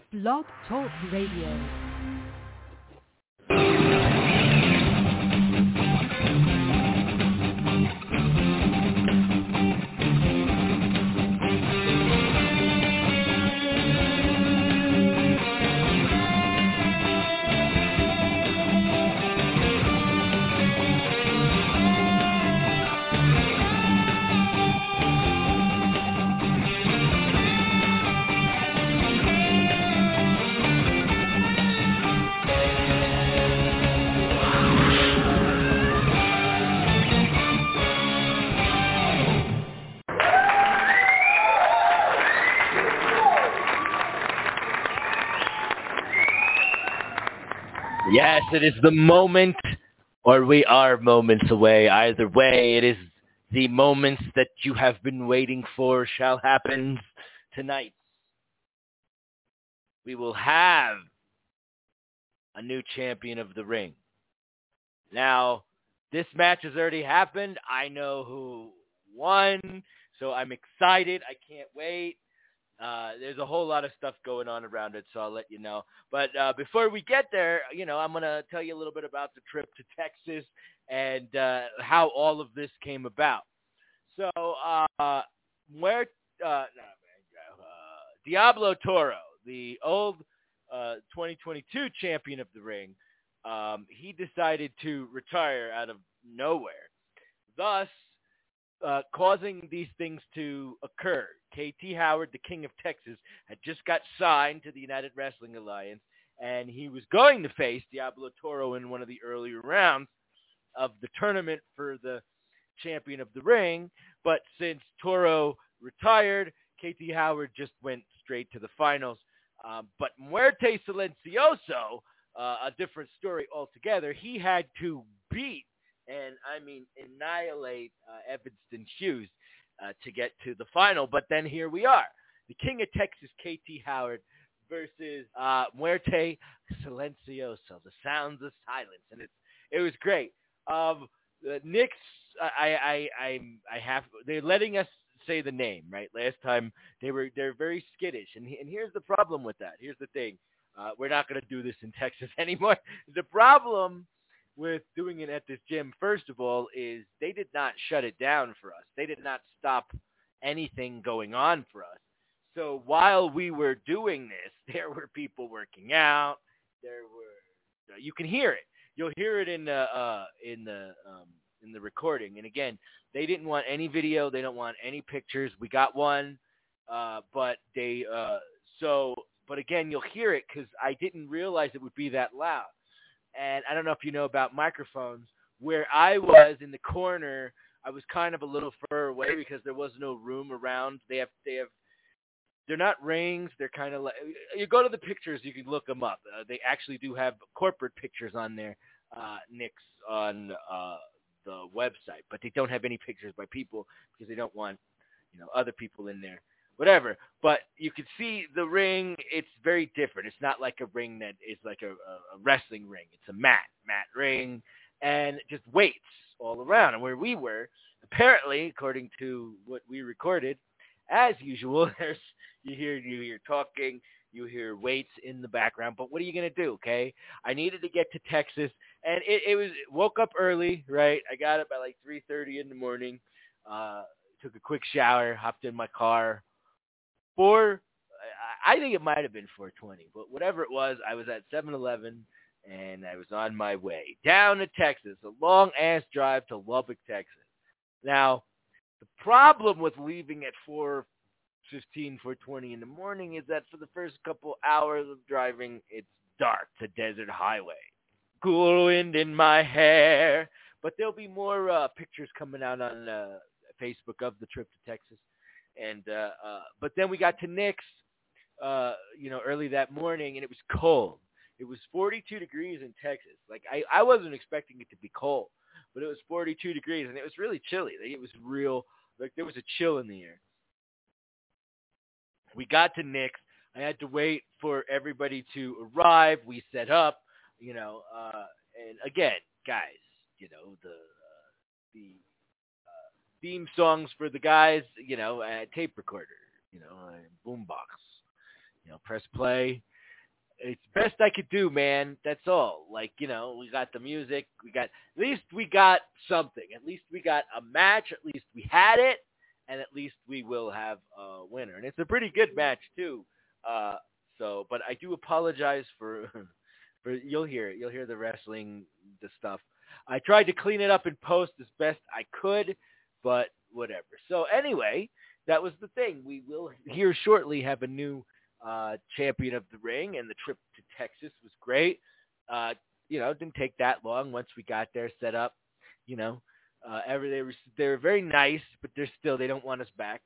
Blog Talk Radio. Yes, it is the moment, or we are moments away. Either way, it is the moments that you have been waiting for shall happen tonight. We will have a new champion of the ring. Now, this match has already happened. I know who won, so I'm excited. I can't wait. There's a whole lot of stuff going on around it, so I'll let you know. But before we get there, I'm going to tell you a little bit about the trip to Texas and how all of this came about. So, Diablo Toro, the old 2022 champion of the ring, he decided to retire out of nowhere, thus causing these things to occur. KT Howard, the King of Texas, had just got signed to the United Wrestling Alliance, and he was going to face Diablo Toro in one of the earlier rounds of the tournament for the champion of the ring. But since Toro retired, KT Howard just went straight to the finals. But Muerte Silencioso, a different story altogether, he had to beat and annihilate Evanston Hughes to get to the final. But then here we are, the King of Texas, KT Howard, versus Muerte Silencioso, the sounds of silence, and it was great. Knicks, they're letting us say the name, right? Last time they're very skittish, and here's the problem with that. Here's the thing: we're not going to do this in Texas anymore. The problem with doing it at this gym, first of all, is they did not shut it down for us. They did not stop anything going on for us. So while we were doing this, there were people working out. You can hear it. You'll hear it in the recording. And again, they didn't want any video. They don't want any pictures. We got one, but again, you'll hear it because I didn't realize it would be that loud. And I don't know if you know about microphones. Where I was in the corner, I was kind of a little further away because there was no room around. They're not rings. They're kind of like, you go to the pictures, you can look them up. They actually do have corporate pictures on there, Knicks, on the website, but they don't have any pictures by people because they don't want, other people in there. Whatever, but you can see the ring. It's very different. It's not like a ring that is like a wrestling ring. It's a mat ring, and just weights all around. And where we were, apparently, according to what we recorded, as usual, you hear talking, you hear weights in the background. But what are you gonna do? Okay, I needed to get to Texas, and woke up early. Right, I got up at like 3:30 in the morning. Took a quick shower, hopped in my car. I think it might have been 4:20, but whatever it was, I was at 7-Eleven, and I was on my way down to Texas, a long-ass drive to Lubbock, Texas. Now, the problem with leaving at 4:15, 4:20 in the morning is that for the first couple hours of driving, it's dark, the desert highway. Cool wind in my hair. But there'll be more pictures coming out on Facebook of the trip to Texas. And but then we got to Knicks, early that morning, and it was cold. It was 42 degrees in Texas. Like I wasn't expecting it to be cold, but it was 42 degrees, and it was really chilly. Like, it was real. Like there was a chill in the air. We got to Knicks. I had to wait for everybody to arrive. We set up, and again, guys, the theme songs for the guys, tape recorder, boombox, press play. it's best I could do, man. That's all. Like, we got the music. At least we got something. At least we got a match. At least we had it. And at least we will have a winner. And it's a pretty good match, too. But I do apologize for you'll hear it. You'll hear the wrestling, the stuff. I tried to clean it up in post as best I could, but whatever. So anyway, that was the thing. We will here shortly have a new champion of the ring, and the trip to Texas was great. It didn't take that long once we got there, set up. They were very nice, but they don't want us back.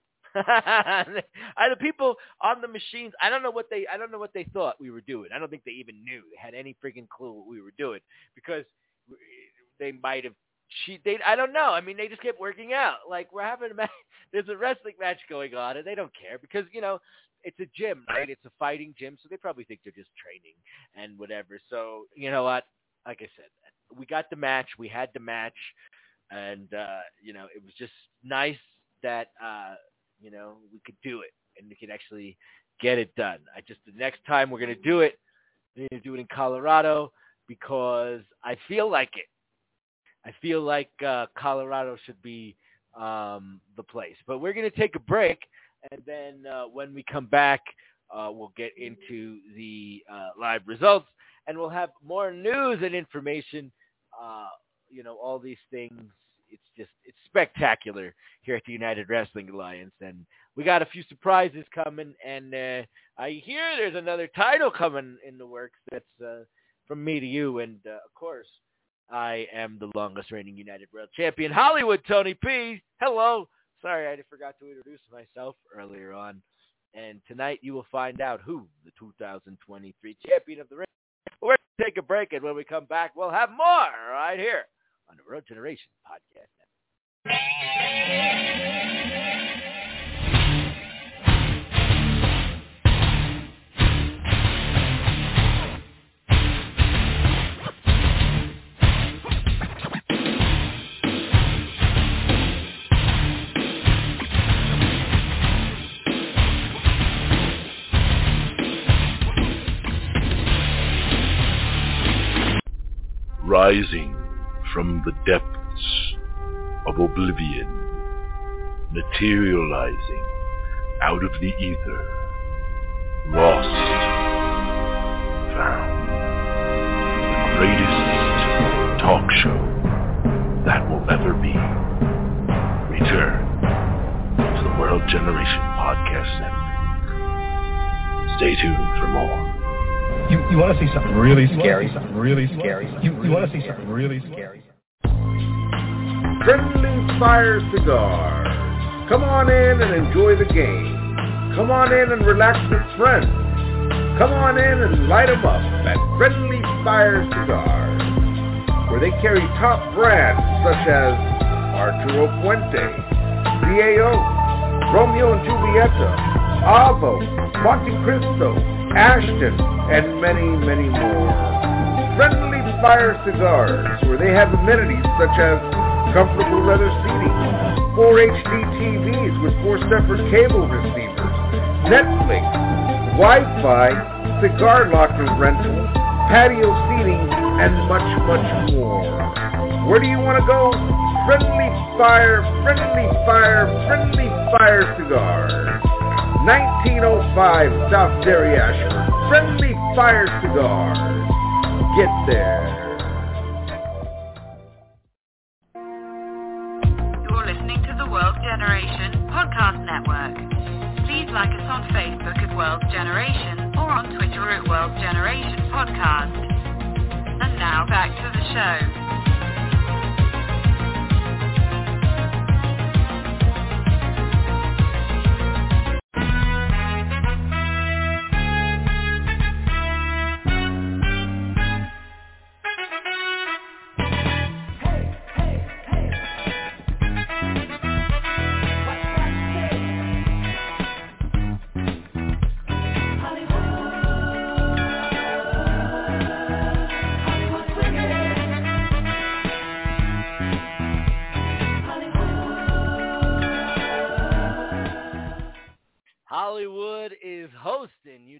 The people on the machines, I don't know what they thought we were doing. I don't think they even knew. They had any freaking clue what we were doing, because they might have cheated. I don't know. I mean, they just kept working out. Like, we're having a match. There's a wrestling match going on, and they don't care because, it's a gym, right? It's a fighting gym, so they probably think they're just training and whatever. So, you know what? Like I said, we got the match. We had the match, and, it was just nice that, we could do it and we could actually get it done. The next time we're going to do it, we're going to do it in Colorado because I feel like it. I feel like Colorado should be the place. But we're going to take a break, and then when we come back, we'll get into the live results, and we'll have more news and information, all these things. It's spectacular here at the United Wrestling Alliance, and we got a few surprises coming, and I hear there's another title coming in the works that's from me to you, and of course, I am the longest reigning United World Champion, Hollywood Tony P. Hello. Sorry, I forgot to introduce myself earlier on, and tonight you will find out who the 2023 champion of the ring. We're going to take a break, and when we come back, we'll have more right here on the Road Generation Podcast. Rising from the depths of oblivion, materializing out of the ether, lost, found, the greatest talk show that will ever be. Return to the World Generation Podcast Network. Stay tuned for more. You want to see something really scary? You want to see something really scary? Friendly Fire Cigars. Come on in and enjoy the game. Come on in and relax with friends. Come on in and light them up at Friendly Fire Cigars, where they carry top brands such as Arturo Puente, CAO, Romeo and Julieta, Avo, Monte Cristo, Ashton, and many, many more. Friendly Fire Cigars, where they have amenities such as comfortable leather seating, 4 HD TVs with 4 separate cable receivers, Netflix, Wi-Fi, cigar locker rental, patio seating, and much, much more. Where do you want to go? Friendly Fire Cigars. 1905 South Derry Ashford. Friendly Fire Cigars. Get there. You're listening to the World Generation Podcast Network. Please like us on Facebook at World Generation or on Twitter at World Generation Podcast. And now back to the show.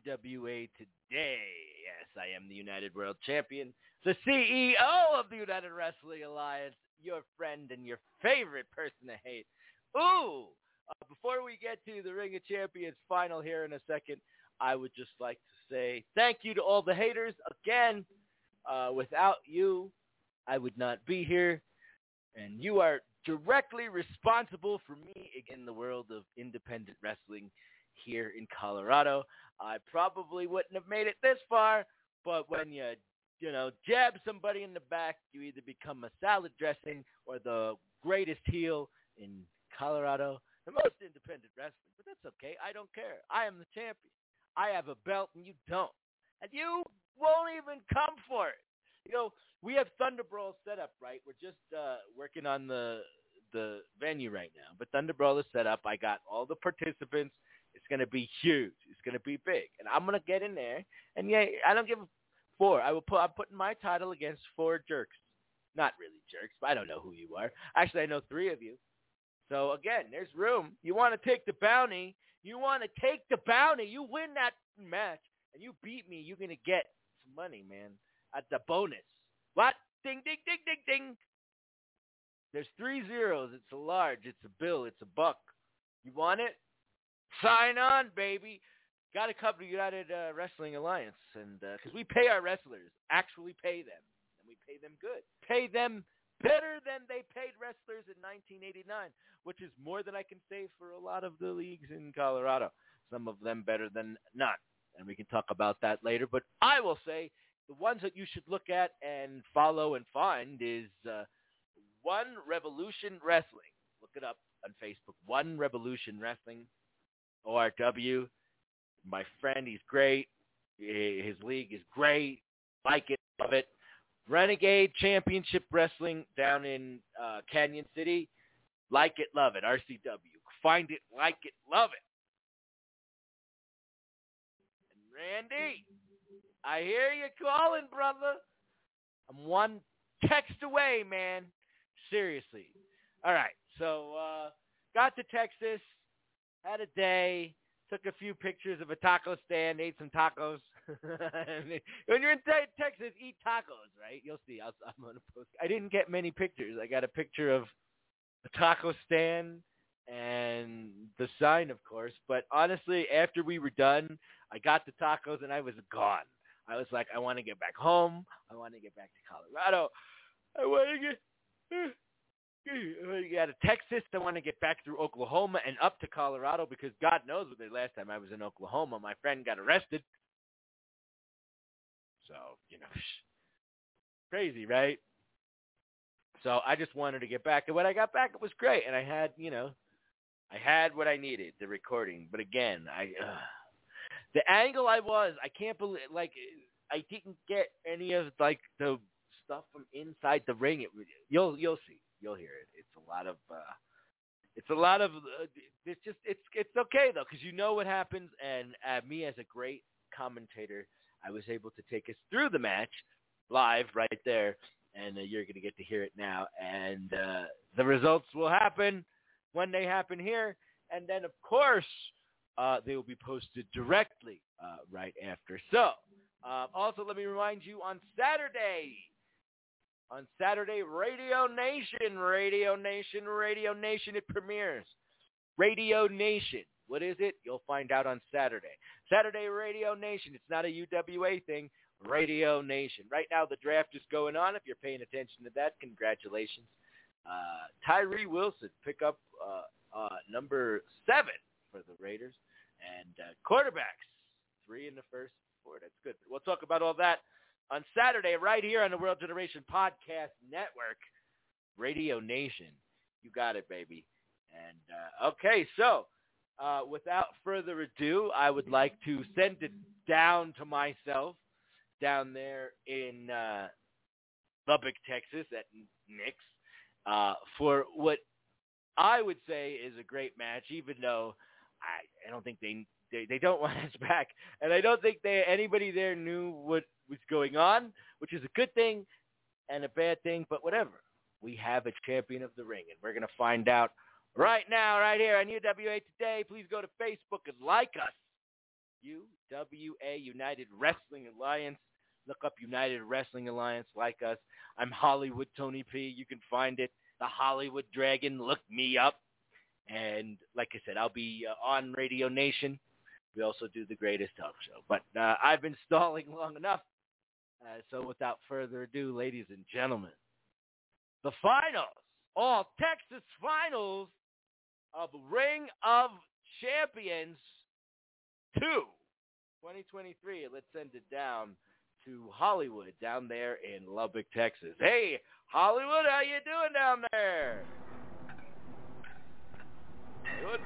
UWA Today. Yes, I am the United World Champion, the CEO of the United Wrestling Alliance, your friend and your favorite person to hate. Ooh! Before we get to the Ring of Champions final here in a second, I would just like to say thank you to all the haters. Again, without you, I would not be here. And you are directly responsible for me in the world of independent wrestling here in Colorado. I probably wouldn't have made it this far, but when you jab somebody in the back, you either become a salad dressing or the greatest heel in Colorado, the most independent wrestling. But that's okay. I don't care. I am the champion. I have a belt and you don't. And you won't even come for it. We have Thunder Brawl set up, right? We're just working on the venue right now. But Thunder Brawl is set up. I got all the participants. It's going to be huge. It's going to be big. And I'm going to get in there. And, yeah, I don't give a four. I'm putting my title against 4 jerks. Not really jerks, but I don't know who you are. Actually, I know 3 of you. So, again, there's room. You want to take the bounty. You win that match, and you beat me. You're going to get some money, man, at the bonus. What? Ding, ding, ding, ding, ding. There's 3 zeros. It's a large. It's a bill. It's a buck. You want it? Sign on, baby. Got to cover the United Wrestling Alliance, and because we pay our wrestlers, actually pay them, and we pay them good. Pay them better than they paid wrestlers in 1989, which is more than I can say for a lot of the leagues in Colorado. Some of them better than none, and we can talk about that later. But I will say the ones that you should look at and follow and find is One Revolution Wrestling. Look it up on Facebook. One Revolution Wrestling, ORW. My friend, he's great. His league is great. Like it, love it. Renegade Championship Wrestling down in Canyon City. Like it, love it. RCW. Find it, like it, love it. And Randy, I hear you calling, brother. I'm one text away, man. Seriously. All right. So, got to Texas. Had a day. Took a few pictures of a taco stand. Ate some tacos. When you're in Texas, eat tacos, right? You'll see. I'm going to post. I didn't get many pictures. I got a picture of a taco stand and the sign, of course. But honestly, after we were done, I got the tacos and I was gone. I was like, I want to get back home. I want to get back to Colorado. I want to get out of Texas. I want to get back through Oklahoma and up to Colorado because God knows what the last time I was in Oklahoma, my friend got arrested. So, crazy, right? So I just wanted to get back. And when I got back, it was great. And I had, I had what I needed, the recording. But again, the angle I can't believe, I didn't get any of, the stuff from inside the ring. You'll see. You'll hear it. It's okay, though, because you know what happens. And me as a great commentator, I was able to take us through the match live right there. And you're going to get to hear it now. And the results will happen when they happen here. And then, of course, they will be posted directly right after. So, also, let me remind you, on Saturday, Radio Nation, it premieres. Radio Nation. What is it? You'll find out on Saturday. Saturday, Radio Nation. It's not a UWA thing. Radio Nation. Right now, the draft is going on. If you're paying attention to that, congratulations. Tyree Wilson, pick up number 7 for the Raiders. And quarterbacks, 3 in the first 4. That's good. We'll talk about all that on Saturday right here on the World Generation Podcast Network. Radio Nation. You got it, baby. And, okay, so without further ado, I would like to send it down to myself down there in Lubbock, Texas at Nick's for what I would say is a great match, even though I don't think they don't want us back. And I don't think anybody there knew what was going on, which is a good thing and a bad thing, but whatever. We have a champion of the ring, and we're going to find out right now, right here on UWA Today. Please go to Facebook and like us. UWA, United Wrestling Alliance. Look up United Wrestling Alliance, like us. I'm Hollywood Tony P. You can find it. The Hollywood Dragon. Look me up. And like I said, I'll be on Radio Nation. We also do the Greatest Talk Show. But I've been stalling long enough. So without further ado, ladies and gentlemen, the finals, all Texas finals of Ring of Champions 2, 2023. Let's send it down to Hollywood, down there in Lubbock, Texas. Hey, Hollywood, how you doing down there? Good.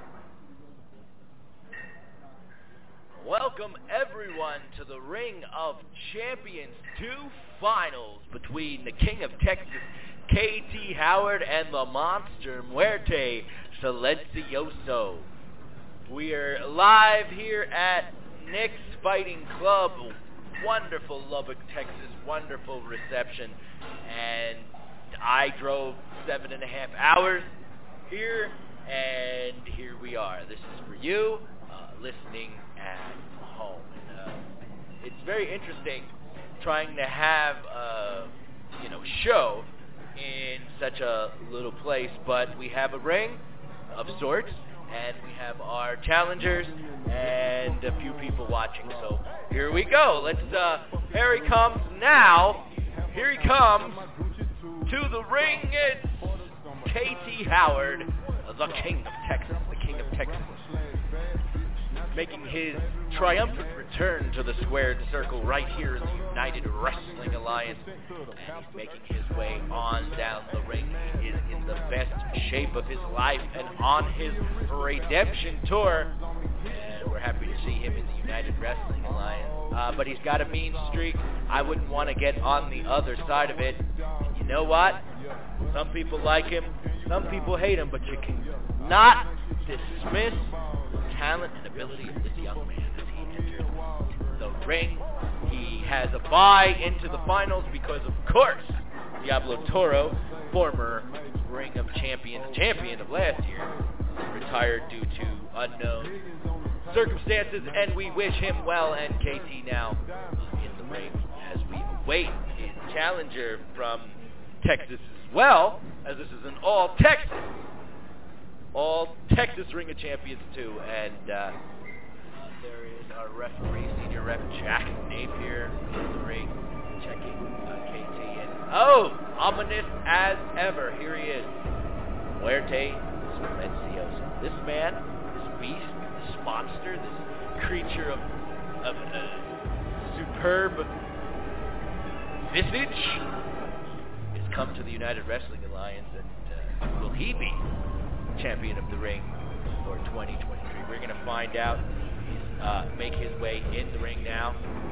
Welcome, everyone, to the Ring of Champions 2 finals between the King of Texas, KT Howard, and the Monster, Muerte Silencioso. We are live here at Nick's Fighting Club. Wonderful Lubbock, Texas. Wonderful reception. And I drove 7.5 hours here, and here we are. This is for you, listening at home. And, it's very interesting trying to have a show in such a little place, but we have a ring of sorts, and we have our challengers and a few people watching. So here we go. Let's here he comes now. Here he comes to the ring. It's KT Howard, the King of Texas. The King of Texas, making his triumphant return to the squared circle right here in the United Wrestling Alliance. And he's making his way on down the ring. He is in the best shape of his life and on his redemption tour. And we're happy to see him in the United Wrestling Alliance. But he's got a mean streak. I wouldn't want to get on the other side of it. And you know what? Some people like him. Some people hate him. But you can not dismiss the talent and ability of this young man as he enters the ring. He has a bye into the finals because, of course, Diablo Toro, former Ring of Champions champion of last year, retired due to unknown circumstances, and we wish him well. And KT now in the ring as we await his challenger from Texas as well, as this is an all-Texas Ring of Champions 2, and there is our referee, senior ref Jack Napier in the ring, checking KT, and ominous as ever, here he is, Muerte Silencioso. This man, this beast, this monster, this creature of superb visage, has come to the United Wrestling Alliance, and will he be champion of the ring for 2023? We're going to find out. Make his way in the ring now.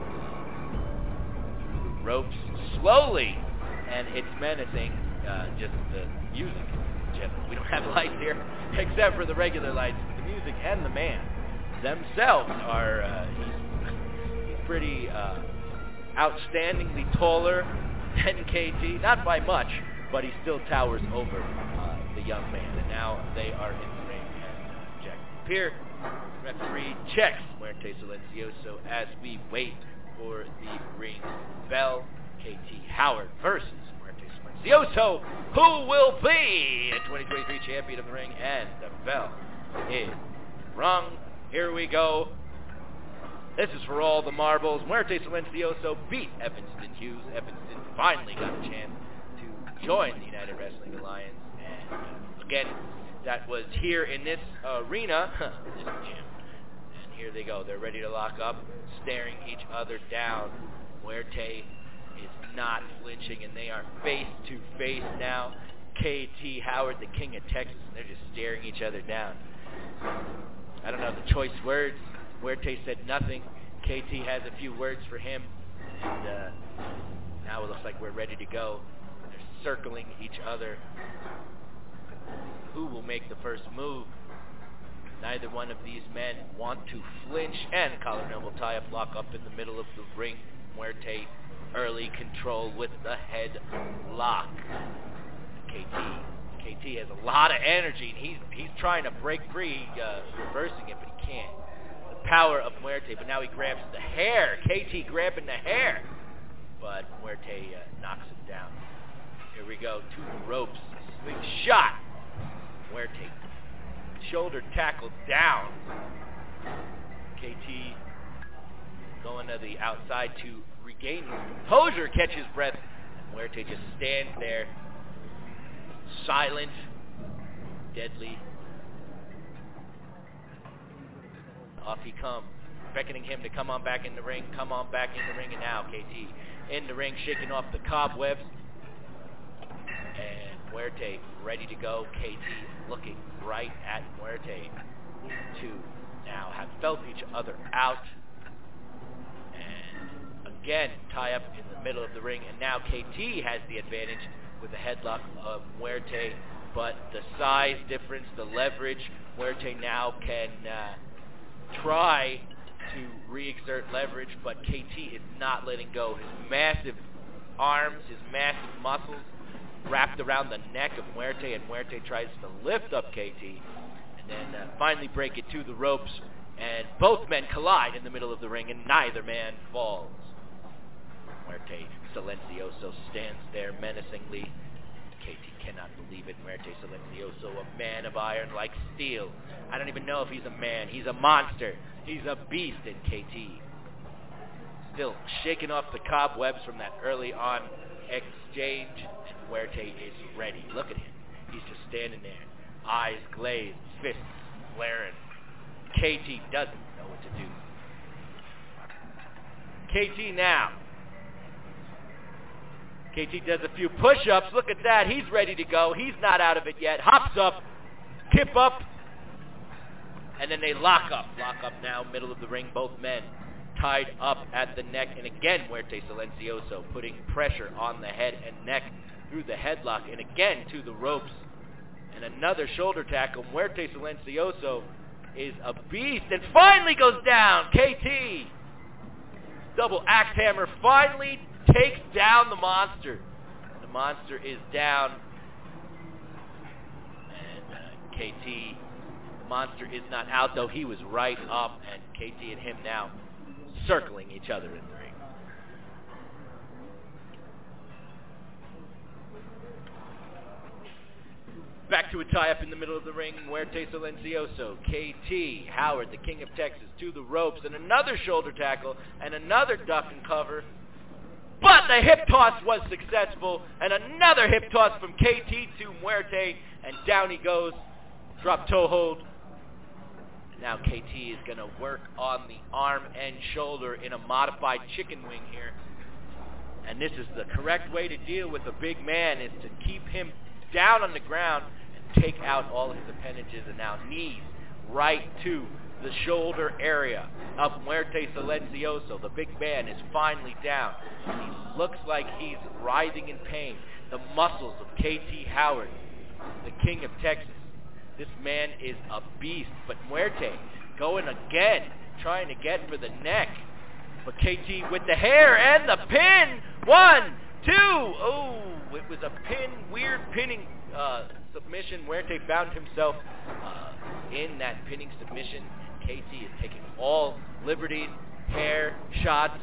Ropes slowly, and it's menacing. Just the music. We don't have lights here, except for the regular lights. The music and the man themselves are. He's pretty outstandingly taller than KT, not by much, but he still towers over the young man. And now they are in the ring, and Jack Napier, referee, checks Muerte Silencioso as we wait for the ring bell. KT Howard versus Muerte Silencioso, who will be a 2023 champion of the ring, and the bell is rung. Here we go. This is for all the marbles. Muerte Silencioso beat Evanston Hughes. Evanston finally got a chance to join the United Wrestling Alliance. And again, that was here in this arena. This gym. And here they go. They're ready to lock up, staring each other down. Muerte is not flinching, and they are face to face now. KT Howard, the King of Texas, and they're just staring each other down. I don't know the choice words. Muerte said nothing. KT has a few words for him, and now it looks like we're ready to go. They're circling each other. Who will make the first move? Neither one of these men want to flinch, and collar noble tie-up, lock up in the middle of the ring. Muerte early control with the head lock. KT has a lot of energy, and he's trying to break free, reversing it, but he can't. The power of Muerte, but now he grabs the hair. KT grabbing the hair. But Muerte knocks him down. Here we go to the ropes. Slingshot. Muerte. Shoulder tackle down. KT going to the outside to regain his composure, catch his breath. Muerte just stands there, silent, deadly. Off he comes, beckoning him to come on back in the ring, come on back in the ring, and now KT in the ring, shaking off the cobwebs. And Muerte ready to go. KT looking right at Muerte. These two now have felt each other out. And again, tie up in the middle of the ring. And now KT has the advantage with the headlock of Muerte. But the size difference, the leverage, Muerte now can try to re-exert leverage, but KT is not letting go. His massive arms, his massive muscles wrapped around the neck of Muerte, and Muerte tries to lift up KT and then finally break it to the ropes, and both men collide in the middle of the ring, and neither man falls. Muerte Silencioso stands there menacingly. KT cannot believe it. Muerte Silencioso, a man of iron like steel. I don't even know if he's a man. He's a monster. He's a beast in KT. Still shaking off the cobwebs from that early on exchange. And Muerte is ready. Look at him. He's just standing there. Eyes glazed, fists flaring. KT doesn't know what to do. KT now. KT does a few push-ups. Look at that. He's ready to go. He's not out of it yet. Hops up. Kip up. And then they lock up. Lock up now, middle of the ring. Both men tied up at the neck. And again, Muerte Silencioso putting pressure on the head and neck through the headlock. And again to the ropes. And another shoulder tackle. Muerte Silencioso is a beast and finally goes down. KT. Double axe hammer finally takes down the monster. The monster is down. And KT, the monster is not out, though he was right up. And KT and him now circling each other in the ring. Back to a tie-up in the middle of the ring. Muerte Silencioso, KT, Howard, the King of Texas, to the ropes, and another shoulder tackle, and another duck and cover. But the hip toss was successful, and another hip toss from KT to Muerte, and down he goes. Drop toe hold. Now KT is going to work on the arm and shoulder in a modified chicken wing here. And this is the correct way to deal with a big man, is to keep him down on the ground and take out all his appendages. And now knees right to the shoulder area of Muerte Silencioso. The big man is finally down, and he looks like he's writhing in pain. The muscles of KT Howard, the King of Texas. This man is a beast, but Muerte going again, trying to get for the neck. But KT with the hair and the pin. 1, 2. Oh, it was a pin, weird pinning submission. Muerte found himself in that pinning submission. KT is taking all liberties, hair shots,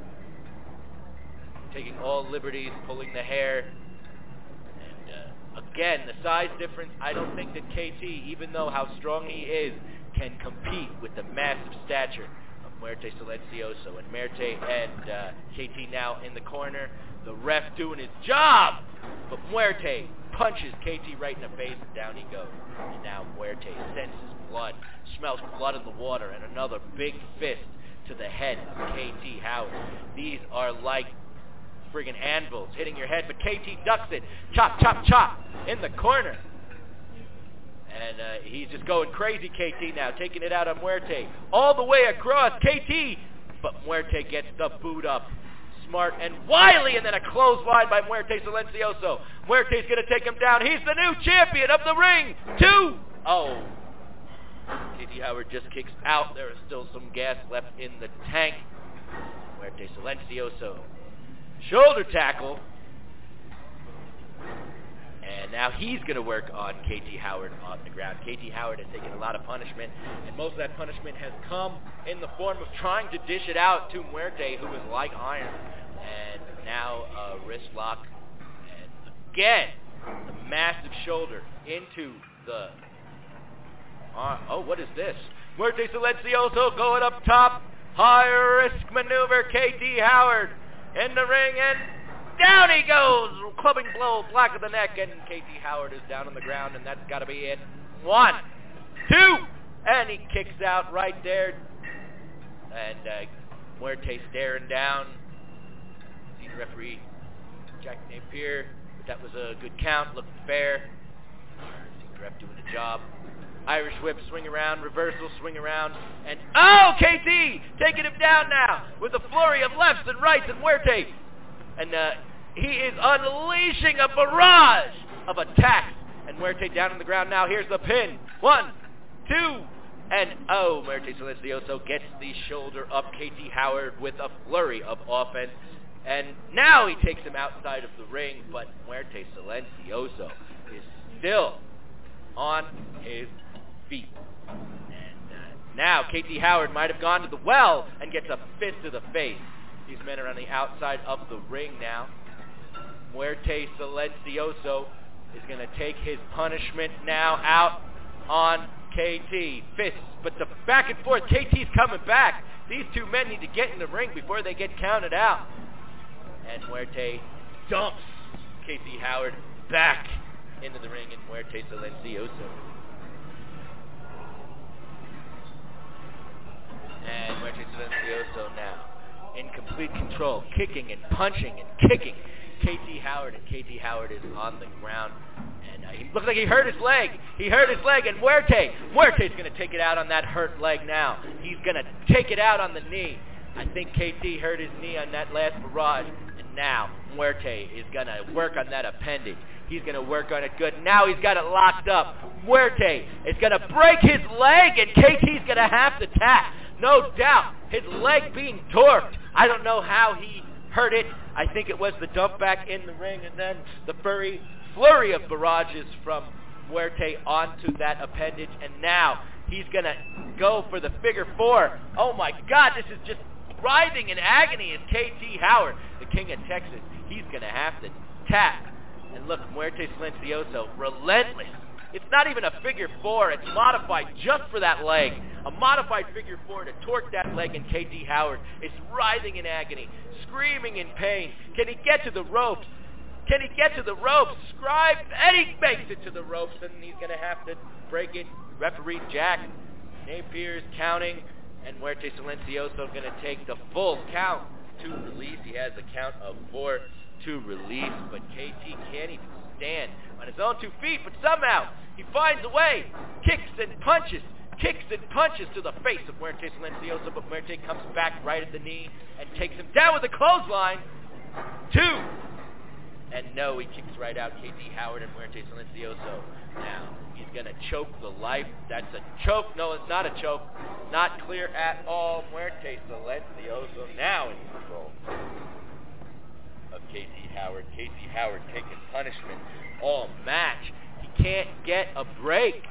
taking all liberties, pulling the hair. And again, the size difference, I don't think that KT, even though how strong he is, can compete with the massive stature of Muerte Silencioso. And Muerte and KT now in the corner. The ref doing his job, but Muerte punches KT right in the face, and down he goes. And now Muerte senses blood, smells blood in the water, and another big fist to the head of KT Howard. These are like friggin' anvils hitting your head, but KT ducks it. Chop, chop, chop in the corner. And he's just going crazy, KT now, taking it out on Muerte. All the way across, KT, but Muerte gets the boot up. Smart and wily, and then a clothesline by Muerte Silencioso. Muerte's going to take him down. He's the new champion of the ring. 2. Oh. KT Howard just kicks out. There is still some gas left in the tank. Muerte Silencioso. Shoulder tackle. And now he's going to work on KT Howard on the ground. KT Howard has taken a lot of punishment, and most of that punishment has come in the form of trying to dish it out to Muerte, who is like iron. And now a wrist lock, and again, a massive shoulder into the... what is this? Muerte Silencioso going up top. High risk maneuver, KT Howard in the ring, and down he goes. Clubbing blow, black of the neck, and KT Howard is down on the ground, and that's got to be it. 1, 2, and he kicks out right there. And Muerte staring down. Senior referee Jack Napier, but that was a good count, looked fair. Senior ref doing the job. Irish whip, swing around, reversal, swing around, and KT taking him down now with a flurry of lefts and rights, and Muerte, and he is unleashing a barrage of attacks, and Muerte down on the ground now. Here's the pin. 1, 2, and Muerte Silencioso gets the shoulder up KT Howard with a flurry of offense, and now he takes him outside of the ring, but Muerte Silencioso is still on his feet. And now KT Howard might have gone to the well and gets a fist to the face. These men are on the outside of the ring now. Muerte Silencioso is going to take his punishment now out on KT. Fists, but the back and forth. KT's coming back. These two men need to get in the ring before they get counted out. And Muerte dumps KT Howard back into the ring, and Muerte Silencioso. And Muerte Silencioso now in complete control, kicking and punching and kicking KT Howard, and KT Howard is on the ground. And he looks like he hurt his leg. He hurt his leg, and Muerte's going to take it out on that hurt leg now. He's going to take it out on the knee. I think KT hurt his knee on that last barrage, and now Muerte is going to work on that appendage. He's going to work on it good. Now he's got it locked up. Muerte is going to break his leg, and KT's going to have to tap. No doubt, his leg being torqued. I don't know how he hurt it. I think it was the dump back in the ring, and then the flurry of barrages from Muerte onto that appendage, and now he's going to go for the figure 4. Oh my God, this is just writhing in agony is KT Howard, the king of Texas. He's going to have to tap. And look, Muerte Silencioso, relentless. It's not even a figure 4. It's modified just for that leg. A modified figure 4 to torque that leg, and KT Howard is writhing in agony, screaming in pain. Can he get to the ropes? Can he get to the ropes? Scribe, and he makes it to the ropes, and he's going to have to break it. Referee Jack Napier is counting, and Muerte Silencioso going to take the full count to release. He has a count of 4 to release, but KT can't even stand on his own 2 feet, but somehow he finds a way, kicks and punches to the face of Muerte Silencioso, but Muerte comes back right at the knee and takes him down with a clothesline. 2. And no, he kicks right out KT Howard, and Muerte Silencioso now he's going to choke the life. That's a choke. No, it's not a choke. Not clear at all. Muerte Silencioso now in control of KT Howard. KT Howard taking punishment all match. He can't get a break.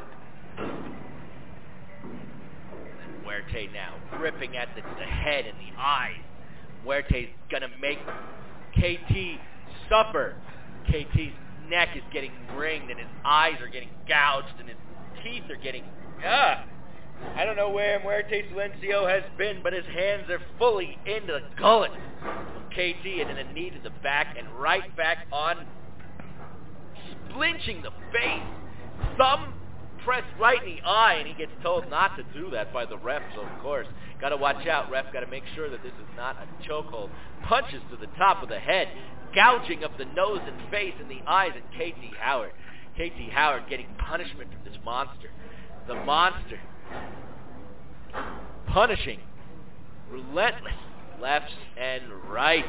Muerte now gripping at the head and the eyes. Muerte's going to make KT suffer. KT's neck is getting ringed, and his eyes are getting gouged, and his teeth are getting... I don't know where Muerte Silencio has been, but his hands are fully in the gullet of KT, and then a knee to the back, and right back on, flinching the face. Thumb pressed right in the eye, and he gets told not to do that by the ref, so of course, got to watch out. Ref got to make sure that this is not a chokehold. Punches to the top of the head, gouging of the nose and face and the eyes of KT Howard. KT Howard getting punishment from this monster. The monster punishing, relentless, lefts and rights.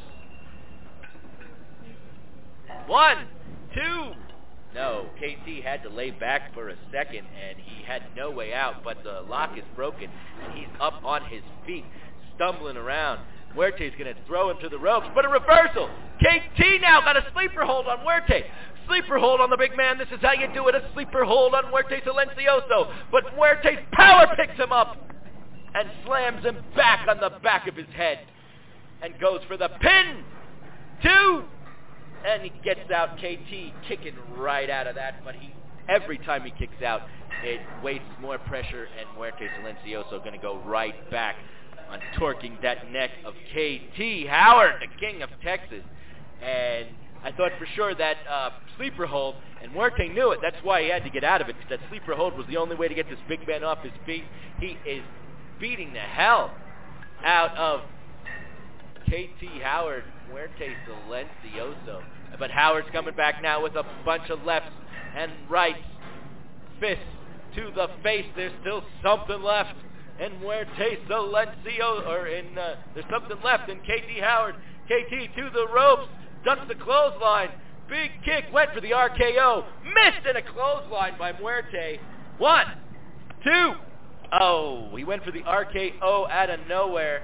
1, 2. No, KT had to lay back for a second, and he had no way out, but the lock is broken, and he's up on his feet, stumbling around. Muerte's going to throw him to the ropes, but a reversal. KT now got a sleeper hold on Muerte. sleeper hold on the big man. This is how you do it, a sleeper hold on Muerte Silencioso. But Muerte's power picks him up and slams him back on the back of his head and goes for the pin. 2. And he gets out. KT kicking right out of that, but every time he kicks out, it wastes more pressure, and Muerte Silencioso going to go right back on torquing that neck of KT Howard, the King of Texas. And I thought for sure that sleeper hold, and Muerte knew it. That's why he had to get out of it, because that sleeper hold was the only way to get this big man off his feet. He is beating the hell out of KT Howard, Muerte Silencioso. But Howard's coming back now with a bunch of lefts and rights. Fists to the face. There's still something left. And Muerte Silencioso, there's something left in KT Howard. KT to the ropes. Ducks the clothesline. Big kick. Went for the RKO. Missed in a clothesline by Muerte. 1, 2. Oh, he went for the RKO out of nowhere.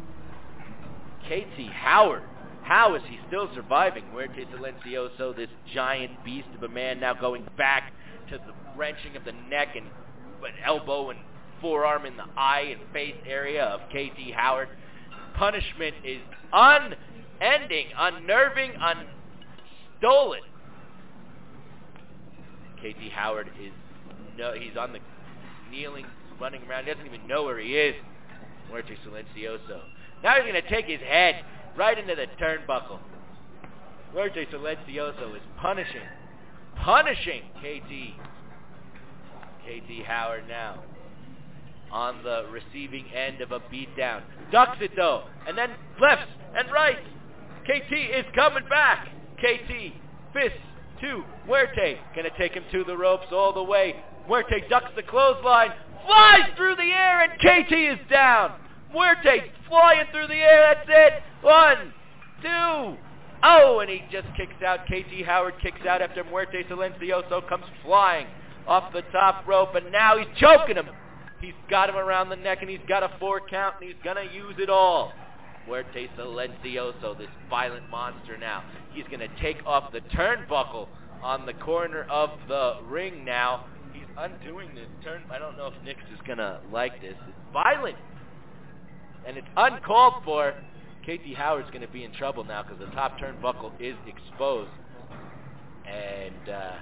KT Howard. How is he still surviving? Muerte Silencioso, this giant beast of a man, now going back to the wrenching of the neck and an elbow and forearm in the eye and face area of KT Howard. Punishment is unending, unnerving, unstolen. KT Howard he's on the kneeling, running around. He doesn't even know where he is. Muerte Silencioso. Now he's going to take his head right into the turnbuckle. Muerte Silencioso is punishing KT Howard now on the receiving end of a beatdown. Ducks it though, and then lefts and rights. KT is coming back. KT fists to Muerte. Gonna take him to the ropes all the way. Muerte ducks the clothesline, flies through the air, and KT is down. Muerte flying through the air, that's it. 1, 2. Oh, and he just kicks out. KT Howard kicks out after Muerte Silencioso comes flying off the top rope, and now he's choking him. He's got him around the neck, and he's got a 4 count, and he's going to use it all. Muerte Silencioso, this violent monster now. He's going to take off the turnbuckle on the corner of the ring now. He's undoing the turn. I don't know if Nix is going to like this. It's violent, and it's uncalled for. KT Howard's going to be in trouble now because the top turnbuckle is exposed. And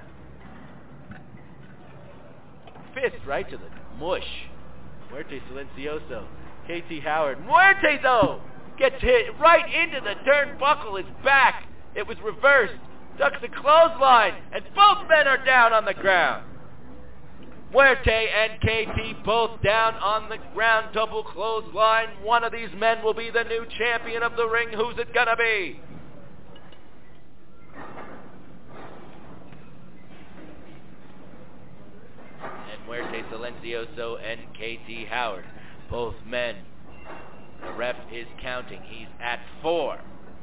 fist right to the mush. Muerte Silencioso. KT Howard. Muerte, though, gets hit right into the turnbuckle. His back. It was reversed. Ducks the clothesline. And both men are down on the ground. Muerte and KT both down on the ground. Double clothesline. One of these men will be the new champion of the ring. Who's it gonna be? And Muerte Silencioso and KT Howard. Both men. The ref is counting. He's at 4.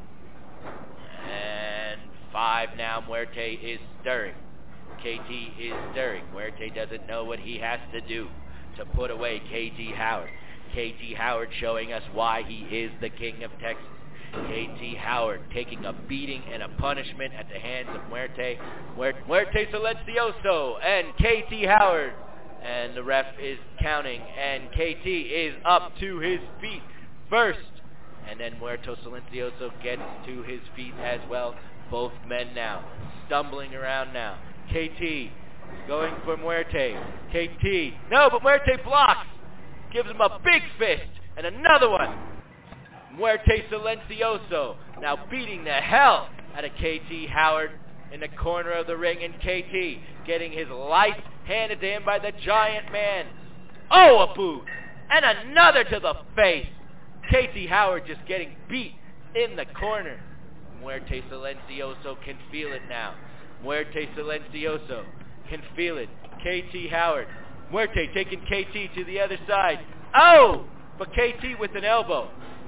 And 5 now. Muerte is stirring. KT is stirring. Muerte doesn't know what he has to do to put away KT Howard. KT Howard showing us why he is the King of Texas. KT Howard taking a beating and a punishment at the hands of Muerte Silencioso and KT Howard. And the ref is counting, and KT is up to his feet first. And then Muerte Silencioso gets to his feet as well. Both men now stumbling around now. KT going for Muerte. KT. No, but Muerte blocks. Gives him a big fist. And another one. Muerte Silencioso now beating the hell out of KT Howard in the corner of the ring. And KT getting his life handed to him by the giant man. Oh, a boot. And another to the face. KT Howard just getting beat in the corner. Muerte Silencioso can feel it now. Muerte Silencioso can feel it. KT Howard. Muerte taking KT to the other side. Oh! But KT with an elbow.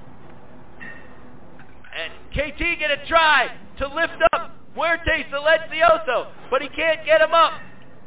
And KT gonna try to lift up Muerte Silencioso, but he can't get him up.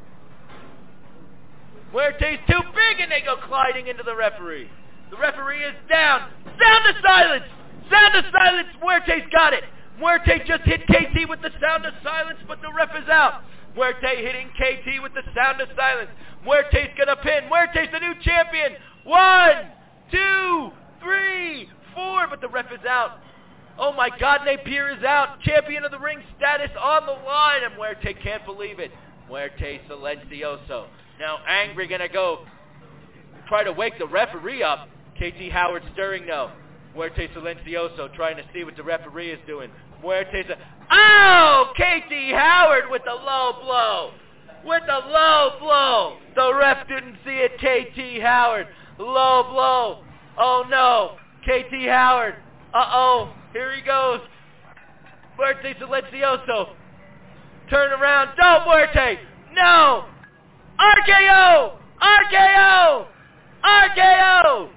Muerte's too big, and they go gliding into the referee. The referee is down. Sound of silence! Sound of silence! Muerte's got it. Muerte just hit KT with the sound of silence, but the ref is out. Muerte hitting KT with the sound of silence. Muerte's gonna pin. Muerte's the new champion. 1, 2, 3, 4, but the ref is out. Oh my God, Napier is out. Champion of the ring status on the line, and Muerte can't believe it. Muerte Silencioso. Now Angry gonna go try to wake the referee up. KT Howard stirring now. Muerte Silencioso trying to see what the referee is doing. Muerte's KT Howard with the low blow. With the low blow. The ref didn't see it. KT Howard. Low blow. Oh no. KT Howard. Uh-oh. Here he goes. Muerte Silencioso. Turn around. No, Muerte. No. RKO. RKO. RKO.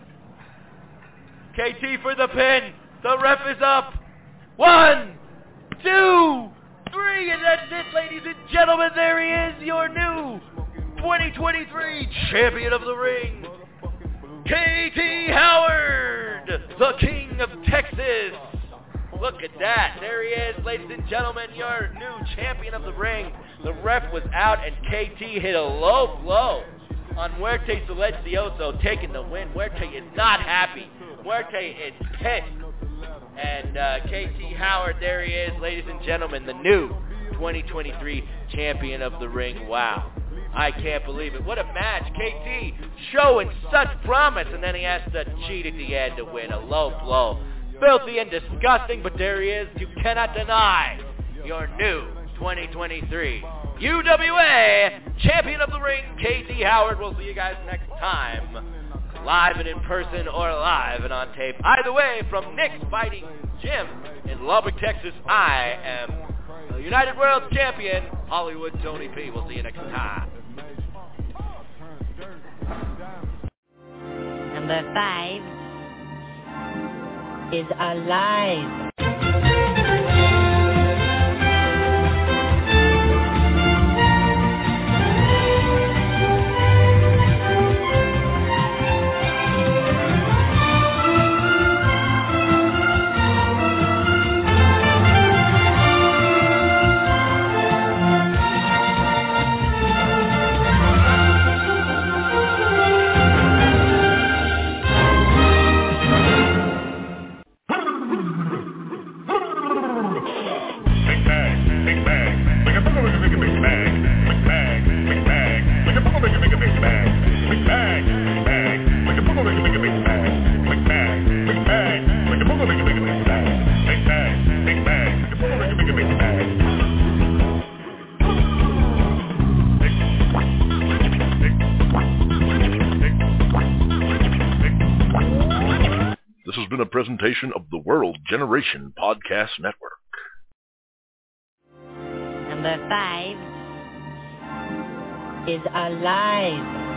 KT for the pin. The ref is up. 1, 2, 3, and that's it, ladies and gentlemen. There he is, your new 2023 champion of the ring, KT Howard, the King of Texas. Look at that. There he is, ladies and gentlemen, your new champion of the ring. The ref was out, and KT hit a low blow on Muerte Silencioso, taking the win. Muerte is not happy. Muerte is pissed. And KT Howard, there he is, ladies and gentlemen, the new 2023 champion of the ring. Wow. I can't believe it. What a match. KT showing such promise, and then he has to cheat at the end to win. A low blow. Filthy and disgusting, but there he is. You cannot deny your new 2023 UWA champion of the ring, KT Howard. We'll see you guys next time, live and in person or live and on tape. Either way, from Nick's Fighting Gym in Lubbock, Texas, I am the United World Champion, Hollywood Tony P. We'll see you next time. Number 5 is Alive. This has been a presentation of the World Generation Podcast Network. Number 5 is Alive.